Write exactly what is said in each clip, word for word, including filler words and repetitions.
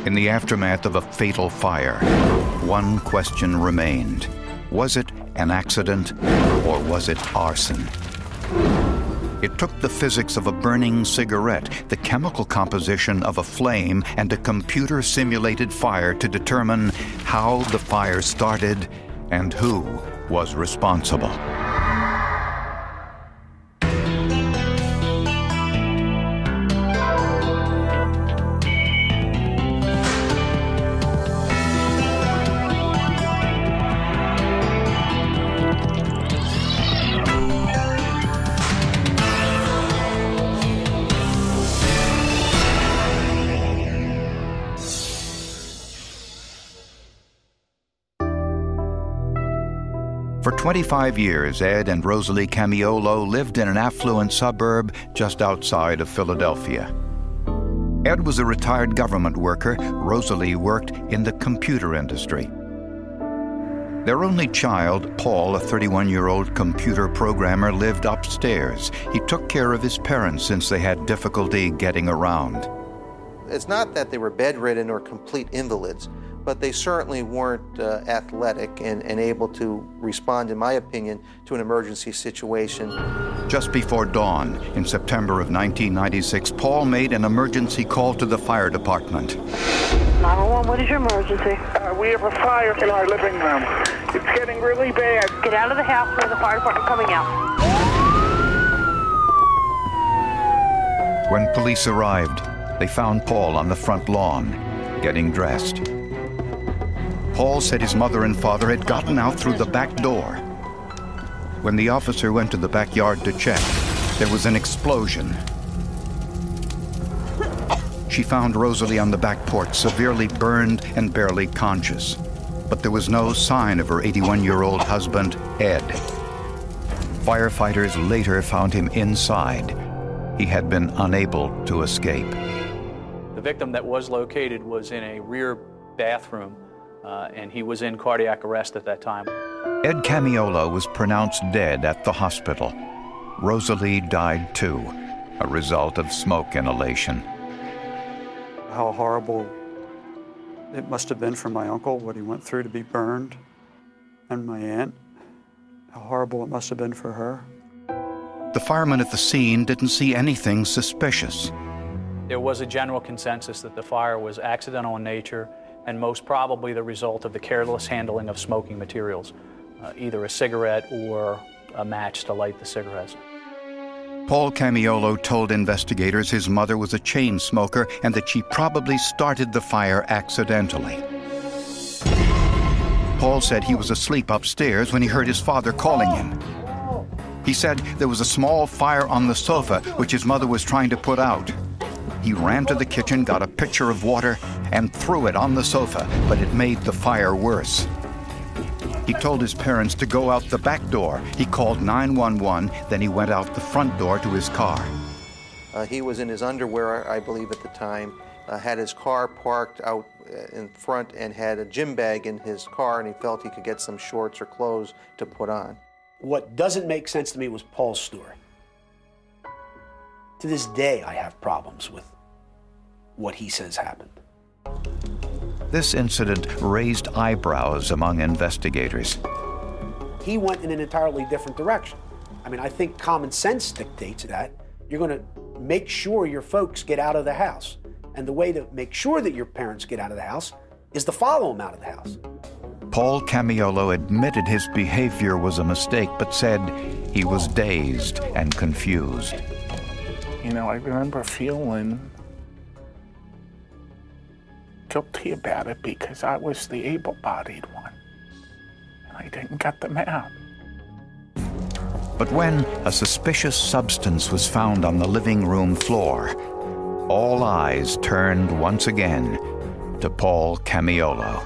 In the aftermath of a fatal fire, one question remained. Was it an accident or was it arson? It took the physics of a burning cigarette, the chemical composition of a flame, and a computer-simulated fire to determine how the fire started and who was responsible. For twenty-five years, Ed and Rosalie Camiolo lived in an affluent suburb just outside of Philadelphia. Ed was a retired government worker. Rosalie worked in the computer industry. Their only child, Paul, a thirty-one-year-old computer programmer, lived upstairs. He took care of his parents since they had difficulty getting around. It's not that they were bedridden or complete invalids, but they certainly weren't uh, athletic and, and able to respond, in my opinion, to an emergency situation. Just before dawn, in September of nineteen ninety-six, Paul made an emergency call to the fire department. nine one one, what is your emergency? Uh, we have a fire in our living room. It's getting really bad. Get out of the house where the fire department coming out. When police arrived, they found Paul on the front lawn, getting dressed. Paul said his mother and father had gotten out through the back door. When the officer went to the backyard to check, there was an explosion. She found Rosalie on the back porch, severely burned and barely conscious. But there was no sign of her eighty-one-year-old husband, Ed. Firefighters later found him inside. He had been unable to escape. The victim that was located was in a rear bathroom, uh, and he was in cardiac arrest at that time. Ed Camiolo was pronounced dead at the hospital. Rosalie died too, a result of smoke inhalation. How horrible it must have been for my uncle, what he went through to be burned, and my aunt. How horrible it must have been for her. The firemen at the scene didn't see anything suspicious. There was a general consensus that the fire was accidental in nature and most probably the result of the careless handling of smoking materials, uh, either a cigarette or a match to light the cigarettes. Paul Camiolo told investigators his mother was a chain smoker and that she probably started the fire accidentally. Paul said he was asleep upstairs when he heard his father calling him. He said there was a small fire on the sofa which his mother was trying to put out. He ran to the kitchen, got a pitcher of water, and threw it on the sofa, but it made the fire worse. He told his parents to go out the back door. He called nine one one, then he went out the front door to his car. Uh, he was in his underwear, I believe, at the time, uh, had his car parked out in front and had a gym bag in his car, and he felt he could get some shorts or clothes to put on. What doesn't make sense to me was Paul's story. To this day, I have problems with what he says happened. This incident raised eyebrows among investigators. He went in an entirely different direction. I mean, I think common sense dictates that. You're going to make sure your folks get out of the house. And the way to make sure that your parents get out of the house is to follow them out of the house. Paul Camiolo admitted his behavior was a mistake, but said he was dazed and confused. You know, I remember feeling guilty about it because I was the able-bodied one, and I didn't get them out. But when a suspicious substance was found on the living room floor, all eyes turned once again to Paul Camiolo.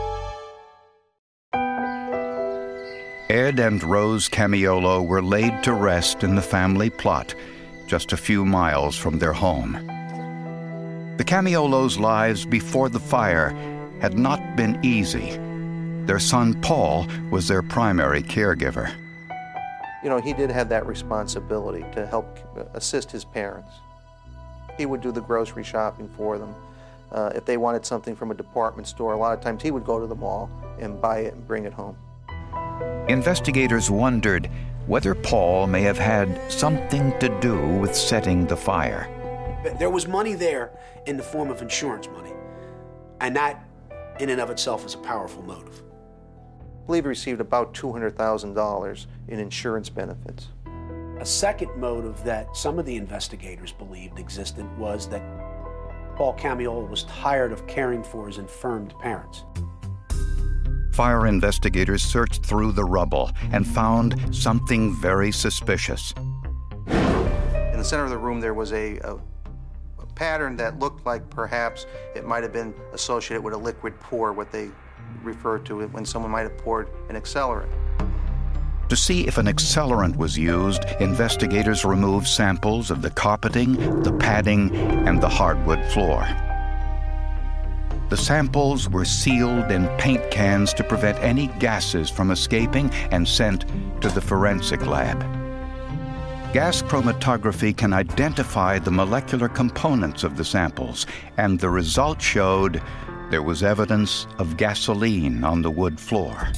Ed and Rose Camiolo were laid to rest in the family plot, just a few miles from their home. The Camiolos' lives before the fire had not been easy. Their son, Paul, was their primary caregiver. You know, he did have that responsibility to help assist his parents. He would do the grocery shopping for them. Uh, if they wanted something from a department store, a lot of times he would go to the mall and buy it and bring it home. Investigators wondered whether Paul may have had something to do with setting the fire. There was money there in the form of insurance money, and that in and of itself is a powerful motive. I believe he received about two hundred thousand dollars in insurance benefits. A second motive that some of the investigators believed existed was that Paul Camiolo was tired of caring for his infirmed parents. Fire investigators searched through the rubble and found something very suspicious. In the center of the room, there was a, a, a pattern that looked like perhaps it might have been associated with a liquid pour, what they refer to it when someone might have poured an accelerant. To see if an accelerant was used, investigators removed samples of the carpeting, the padding, and the hardwood floor. The samples were sealed in paint cans to prevent any gases from escaping and sent to the forensic lab. Gas chromatography can identify the molecular components of the samples, and the result showed there was evidence of gasoline on the wood floor.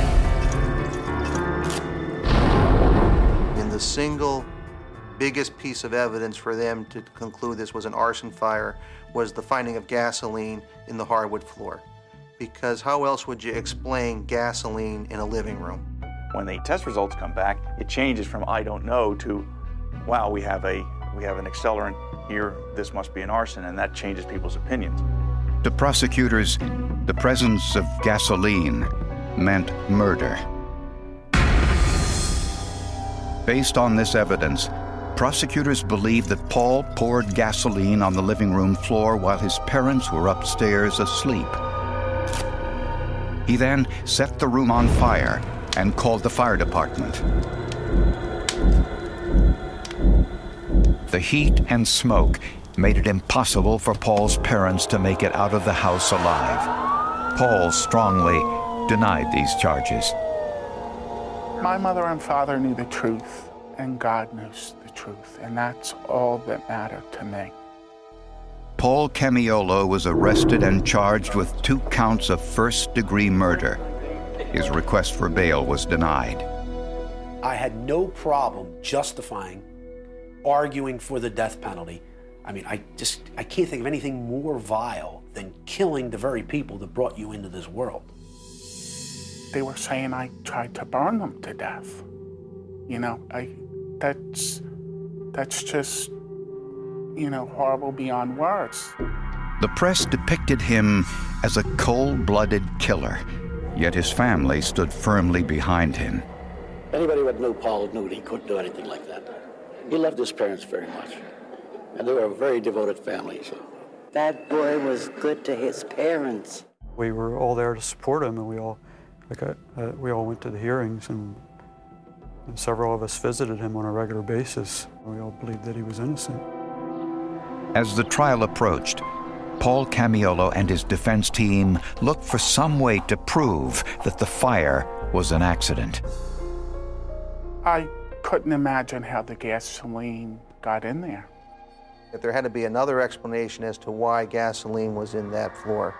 And the single biggest piece of evidence for them to conclude this was an arson fire was the finding of gasoline in the hardwood floor. Because how else would you explain gasoline in a living room? When the test results come back, it changes from I don't know to, wow, we have a we have an accelerant here, this must be an arson, and that changes people's opinions. To prosecutors, the presence of gasoline meant murder. Based on this evidence, prosecutors believe that Paul poured gasoline on the living room floor while his parents were upstairs asleep. He then set the room on fire and called the fire department. The heat and smoke made it impossible for Paul's parents to make it out of the house alive. Paul strongly denied these charges. My mother and father knew the truth, and God knows the truth, and that's all that mattered to me. Paul Camiolo was arrested and charged with two counts of first-degree murder. His request for bail was denied. I had no problem justifying arguing for the death penalty. I mean, I just, I can't think of anything more vile than killing the very people that brought you into this world. They were saying I tried to burn them to death. You know, I, that's, that's just, you know, horrible beyond words. The press depicted him as a cold-blooded killer, yet his family stood firmly behind him. Anybody that knew Paul knew he couldn't do anything like that. He loved his parents very much, and they were a very devoted family. So. That boy was good to his parents. We were all there to support him, and we all, like, uh, uh, we all went to the hearings, and, and several of us visited him on a regular basis. We all believed that he was innocent. As the trial approached, Paul Camiolo and his defense team looked for some way to prove that the fire was an accident. I couldn't imagine how the gasoline got in there. That there had to be another explanation as to why gasoline was in that floor.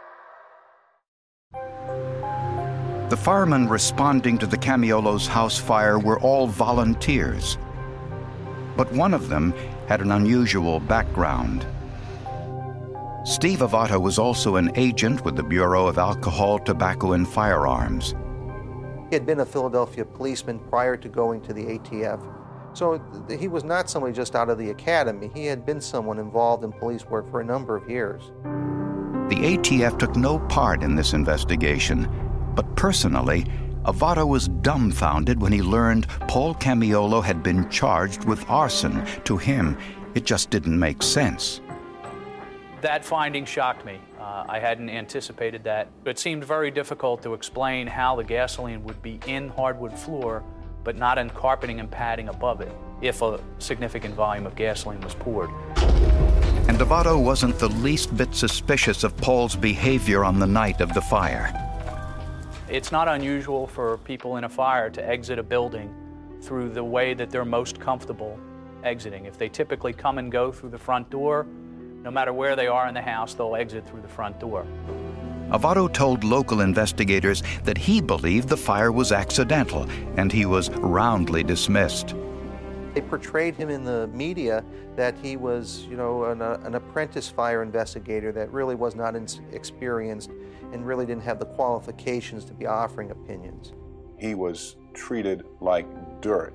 The firemen responding to the Camiolo's house fire were all volunteers. But one of them had an unusual background. Steve Avato was also an agent with the Bureau of Alcohol, Tobacco, and Firearms. He had been a Philadelphia policeman prior to going to the A T F. So th- he was not somebody just out of the academy. He had been someone involved in police work for a number of years. The A T F took no part in this investigation, but personally, Avato was dumbfounded when he learned Paul Camiolo had been charged with arson. To him, it just didn't make sense. That finding shocked me. Uh, I hadn't anticipated that. It seemed very difficult to explain how the gasoline would be in hardwood floor, but not in carpeting and padding above it, if a significant volume of gasoline was poured. And Avato wasn't the least bit suspicious of Paul's behavior on the night of the fire. It's not unusual for people in a fire to exit a building through the way that they're most comfortable exiting. If they typically come and go through the front door, No matter where they are in the house, they'll exit through the front door. Avato told local investigators that he believed the fire was accidental, and he was roundly dismissed. They portrayed him in the media that he was, you know, an, uh, an apprentice fire investigator that really was not in- experienced and really didn't have the qualifications to be offering opinions. He was treated like dirt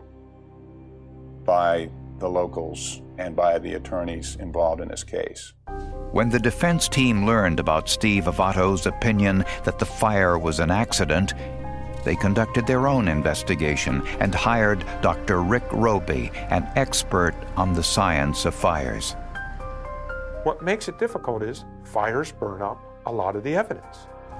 by the locals and by the attorneys involved in this case. When the defense team learned about Steve Avato's opinion that the fire was an accident, they conducted their own investigation and hired Doctor Rick Roby, an expert on the science of fires. What makes it difficult is fires burn up a lot of the evidence.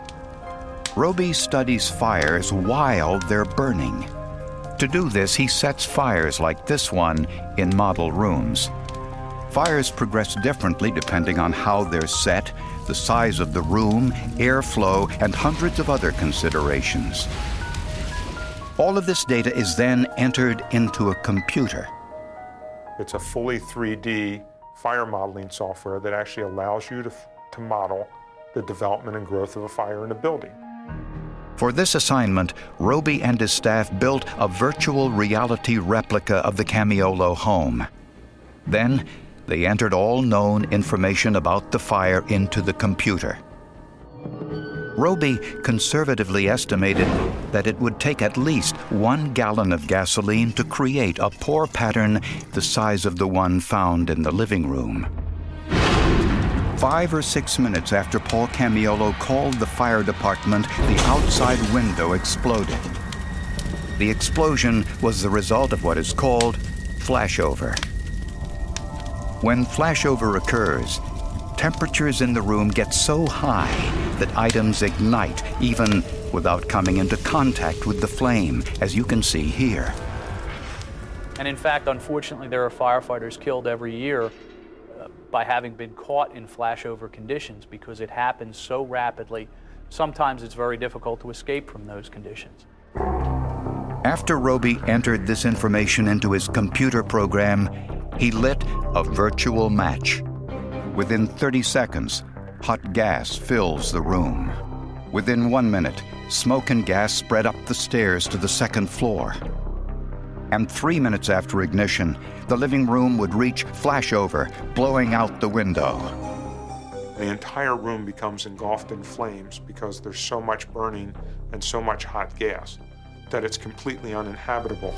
Roby studies fires while they're burning. To do this, he sets fires like this one in model rooms. Fires progress differently depending on how they're set, the size of the room, airflow, and hundreds of other considerations. All of this data is then entered into a computer. It's a fully three D fire modeling software that actually allows you to, to model the development and growth of a fire in a building. For this assignment, Roby and his staff built a virtual reality replica of the Camiolo home. Then, they entered all known information about the fire into the computer. Roby conservatively estimated that it would take at least one gallon of gasoline to create a pour pattern the size of the one found in the living room. Five or six minutes after Paul Camiolo called the fire department, the outside window exploded. The explosion was the result of what is called flashover. When flashover occurs, temperatures in the room get so high that items ignite even without coming into contact with the flame, as you can see here. And in fact, unfortunately, there are firefighters killed every year uh, by having been caught in flashover conditions because it happens so rapidly. Sometimes it's very difficult to escape from those conditions. After Roby entered this information into his computer program, he lit a virtual match. Within thirty seconds, hot gas fills the room. Within one minute, smoke and gas spread up the stairs to the second floor. And three minutes after ignition, the living room would reach flashover, blowing out the window. The entire room becomes engulfed in flames because there's so much burning and so much hot gas that it's completely uninhabitable.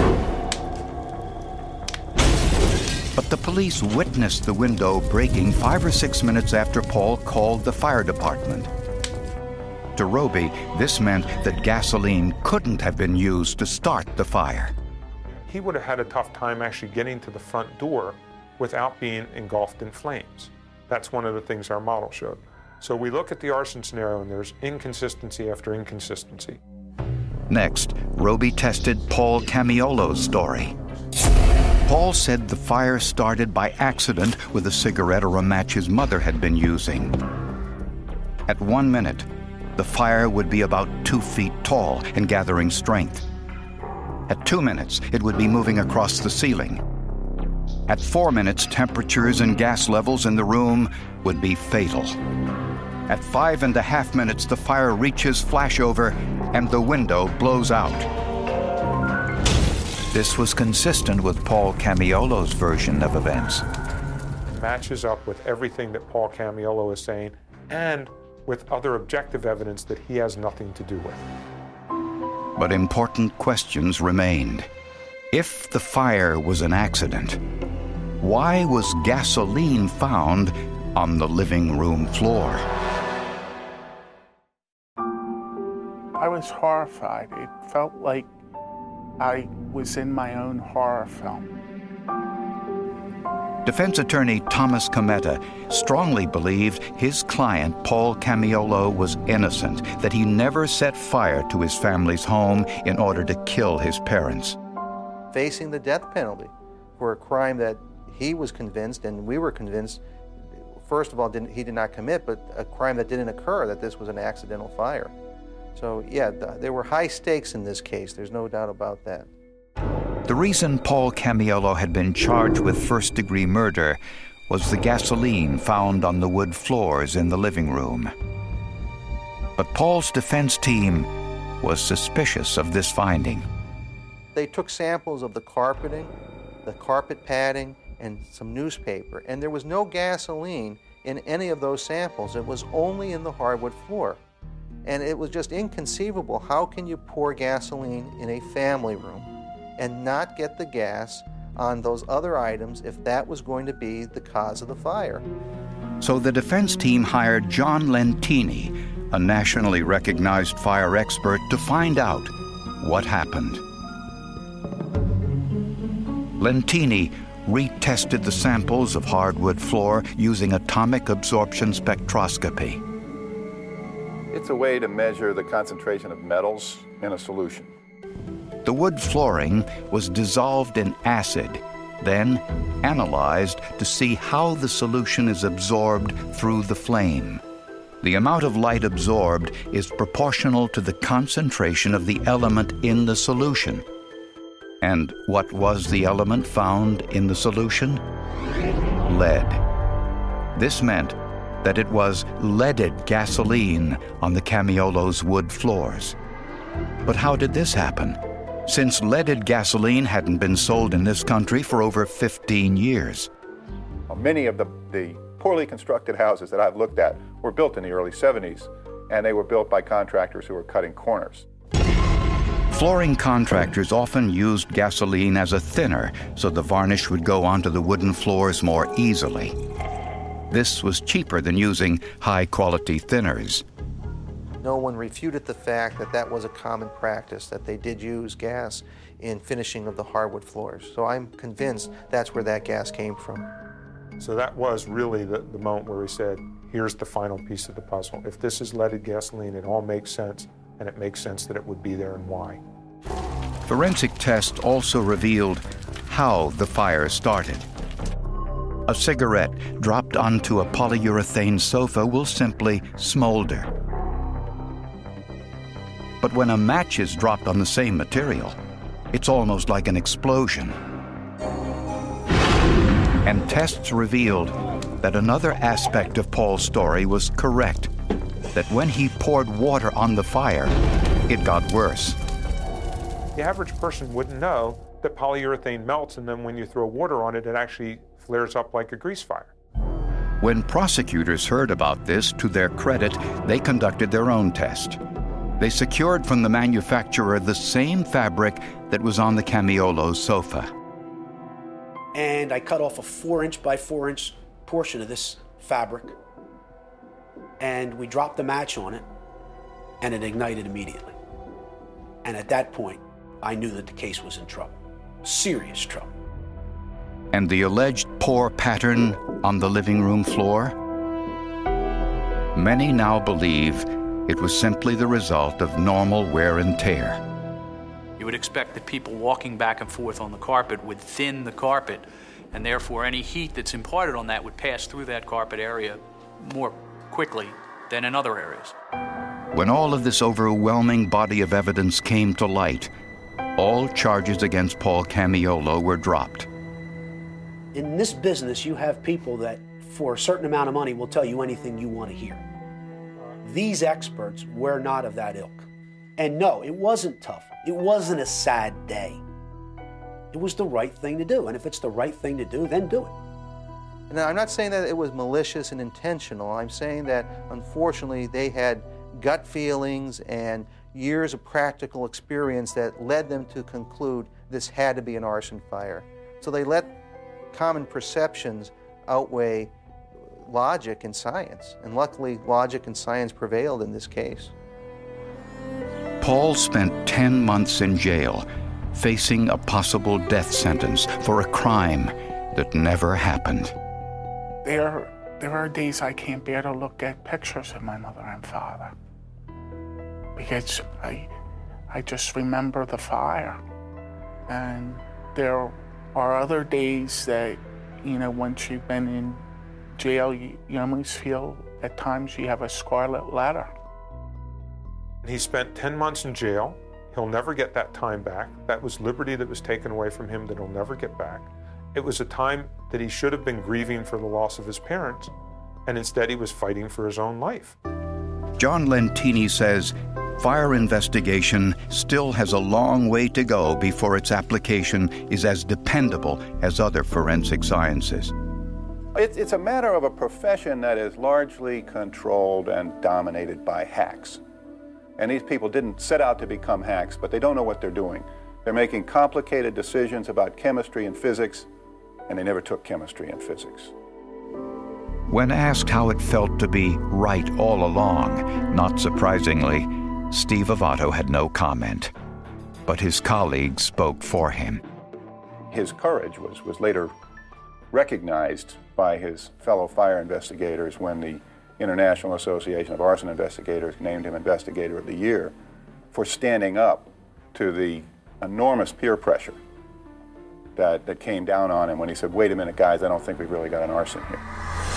But the police witnessed the window breaking five or six minutes after Paul called the fire department. To Roby, this meant that gasoline couldn't have been used to start the fire. He would have had a tough time actually getting to the front door without being engulfed in flames. That's one of the things our model showed. So we look at the arson scenario and there's inconsistency after inconsistency. Next, Roby tested Paul Camiolo's story. Paul said the fire started by accident with a cigarette or a match his mother had been using. At one minute, the fire would be about two feet tall and gathering strength. At two minutes, it would be moving across the ceiling. At four minutes, temperatures and gas levels in the room would be fatal. At five and a half minutes, the fire reaches flashover and the window blows out. This was consistent with Paul Camiolo's version of events. It matches up with everything that Paul Camiolo is saying and with other objective evidence that he has nothing to do with. But important questions remained. If the fire was an accident, why was gasoline found on the living room floor? I was horrified. It felt like I was in my own horror film. Defense attorney Thomas Cometa strongly believed his client, Paul Camiolo, was innocent, that he never set fire to his family's home in order to kill his parents. Facing the death penalty for a crime that he was convinced, and we were convinced, first of all, didn't, he did not commit, but a crime that didn't occur, that this was an accidental fire. So, yeah, th- there were high stakes in this case. There's no doubt about that. The reason Paul Camiolo had been charged with first-degree murder was the gasoline found on the wood floors in the living room. But Paul's defense team was suspicious of this finding. They took samples of the carpeting, the carpet padding, and some newspaper, and there was no gasoline in any of those samples. It was only in the hardwood floor. And it was just inconceivable. How can you pour gasoline in a family room and not get the gas on those other items if that was going to be the cause of the fire? So the defense team hired John Lentini, a nationally recognized fire expert, to find out what happened. Lentini retested the samples of hardwood floor using atomic absorption spectroscopy. It's a way to measure the concentration of metals in a solution. The wood flooring was dissolved in acid, then analyzed to see how the solution is absorbed through the flame. The amount of light absorbed is proportional to the concentration of the element in the solution. And what was the element found in the solution? Lead. This meant that it was leaded gasoline on the Camiolo's wood floors. But how did this happen? Since leaded gasoline hadn't been sold in this country for over fifteen years. Many of the, the poorly constructed houses that I've looked at were built in the early seventies, and they were built by contractors who were cutting corners. Flooring contractors often used gasoline as a thinner so the varnish would go onto the wooden floors more easily. This was cheaper than using high-quality thinners. No one refuted the fact that that was a common practice, that they did use gas in finishing of the hardwood floors. So I'm convinced that's where that gas came from. So that was really the, the moment where we said, here's the final piece of the puzzle. If this is leaded gasoline, it all makes sense, and it makes sense that it would be there and why. Forensic tests also revealed how the fire started. A cigarette dropped onto a polyurethane sofa will simply smolder. But when a match is dropped on the same material, it's almost like an explosion. And tests revealed that another aspect of Paul's story was correct, that when he poured water on the fire, it got worse. The average person wouldn't know that polyurethane melts, and then when you throw water on it, it actually flares up like a grease fire. When prosecutors heard about this, to their credit, they conducted their own test. They secured from the manufacturer the same fabric that was on the Camiolo's sofa. And I cut off a four inch by four inch portion of this fabric, and we dropped the match on it, and it ignited immediately. And at that point, I knew that the case was in trouble, serious trouble. And the alleged pour pattern on the living room floor? Many now believe it was simply the result of normal wear and tear. You would expect that people walking back and forth on the carpet would thin the carpet, and therefore any heat that's imparted on that would pass through that carpet area more quickly than in other areas. When all of this overwhelming body of evidence came to light, all charges against Paul Camiolo were dropped. In this business, you have people that, for a certain amount of money, will tell you anything you want to hear. These experts were not of that ilk. And no, it wasn't tough. It wasn't a sad day. It was the right thing to do. And if it's the right thing to do, then do it. And I'm not saying that it was malicious and intentional. I'm saying that, unfortunately, they had gut feelings and years of practical experience that led them to conclude this had to be an arson fire. So they let common perceptions outweigh logic and science. And luckily, logic and science prevailed in this case. Paul spent ten months in jail, facing a possible death sentence for a crime that never happened. There, there are days I can't bear to look at pictures of my mother and father because I, I just remember the fire. And there are other days that, you know, once you've been in jail, you, you almost feel at times you have a scarlet letter. He spent ten months in jail. He'll never get that time back. That was liberty that was taken away from him that he'll never get back. It was a time that he should have been grieving for the loss of his parents, and instead he was fighting for his own life. John Lentini says fire investigation still has a long way to go before its application is as dependable as other forensic sciences. It's, it's a matter of a profession that is largely controlled and dominated by hacks. And these people didn't set out to become hacks, but they don't know what they're doing. They're making complicated decisions about chemistry and physics, and they never took chemistry and physics. When asked how it felt to be right all along, not surprisingly, Steve Avato had no comment. But his colleagues spoke for him. His courage was, was later recognized by his fellow fire investigators when the International Association of Arson Investigators named him Investigator of the Year for standing up to the enormous peer pressure that, that came down on him when he said, wait a minute, guys, I don't think we've really got an arson here.